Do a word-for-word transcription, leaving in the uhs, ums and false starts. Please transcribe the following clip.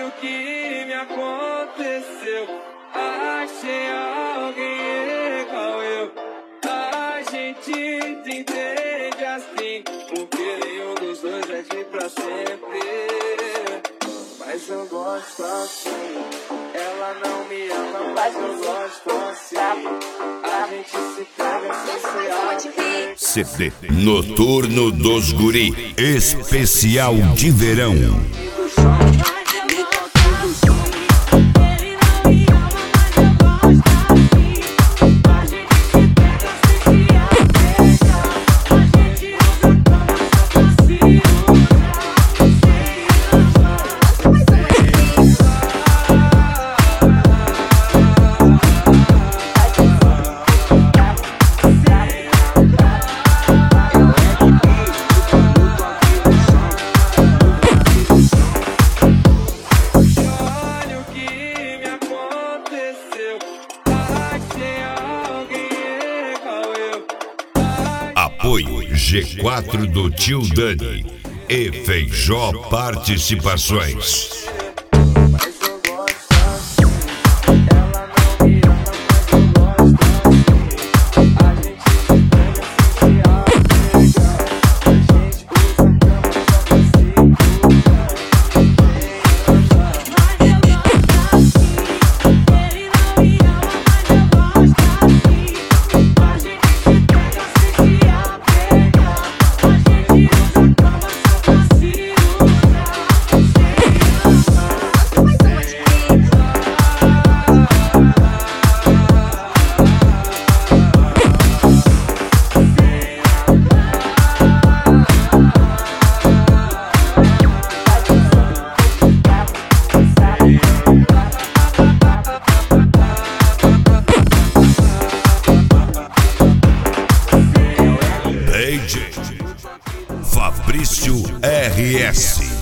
o que me aconteceu. Achei alguém igual eu. A gente entende assim, porque nenhum dos dois é de pra sempre. Mas eu gosto assim. Ela não me ama, mas eu gosto assim. A gente se pega sem ser. C D Noturno dos Guri, especial de verão. Apoio G quatro do Tio Dani e Feijó Participações. Fabrício R S